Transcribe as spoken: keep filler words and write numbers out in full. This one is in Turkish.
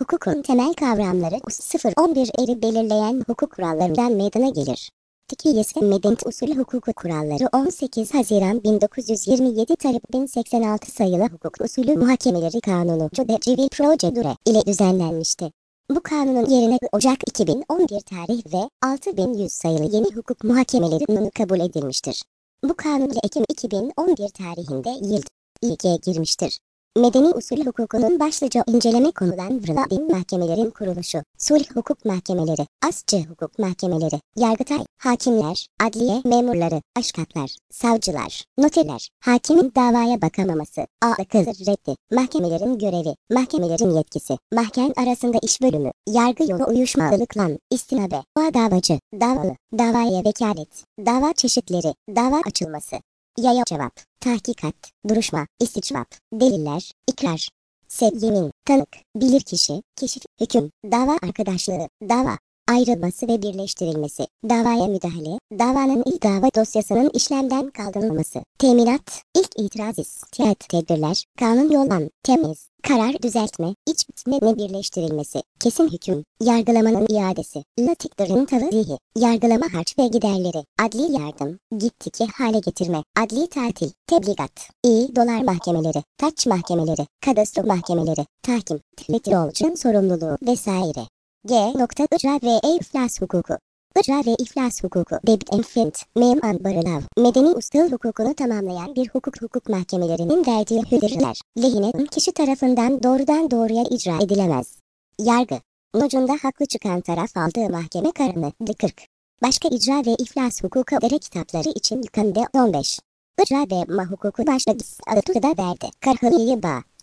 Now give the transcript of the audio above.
Hukukun temel kavramları sıfır on bir eri belirleyen hukuk kurallarından meydana gelir. Tekiyesi Medeni Usulü Hukuku Kuralları on sekiz Haziran bin dokuz yüz yirmi yedi tarih bin seksen altı sayılı Hukuk Usulü Muhakemeleri Kanunu Code Civil Procedure ile düzenlenmişti. Bu kanunun yerine Ocak iki bin on bir tarih ve altı bin yüz sayılı yeni hukuk muhakemeleri kanunu kabul edilmiştir. Bu kanun ile Ekim iki bin on bir tarihinde yürürlüğe girmiştir. Medeni usul hukukunun başlıca inceleme konulan din mahkemelerin kuruluşu, sulh hukuk mahkemeleri, asçı hukuk mahkemeleri, yargıtay, hakimler, adliye memurları, aşkatlar, savcılar, noterler, hakimin davaya bakamaması, a-kız reddi, mahkemelerin görevi, mahkemelerin yetkisi, mahkem arasında iş bölümü, yargı yolu uyuşmazlıkla, istinabe, davacı, davalı, davaya vekalet, dava çeşitleri, dava açılması, yaya cevap, tahkikat, duruşma, isticvap, deliller, ikrar, sev yemin, tanık, bilirkişi, keşif, hüküm, dava arkadaşlığı, dava ayrılması ve birleştirilmesi, davaya müdahale, davanın ilk dava dosyasının işlemden kaldırılması, teminat, ilk itiraz istihad tedbirler, kanun yoldan, temiz, karar düzeltme, iç bitme birleştirilmesi, kesin hüküm, yargılamanın iadesi, latiklerin tavsihi, yargılama harç ve giderleri, adli yardım, gittiki hale getirme, adli tatil, tebligat, iyi dolar mahkemeleri, taç mahkemeleri, kadastro mahkemeleri, tahkim, metrolcunun sorumluluğu vesaire. G. İcra ve iflas hukuku. İcra ve iflas hukuku, Debit and Fint, Mem Ambarılav, medeni usul hukukunu tamamlayan bir hukuk hukuk mahkemelerinin verdiği hükümler, lehine kişi tarafından doğrudan doğruya icra edilemez. Yargı, ucunda haklı çıkan taraf aldığı mahkeme kararını, kırk. Başka icra ve iflas hukuku dere kitapları için yukarıda on beş. İcra ve ma hukuku başlığı adı da verdi. Karhılığı bağ.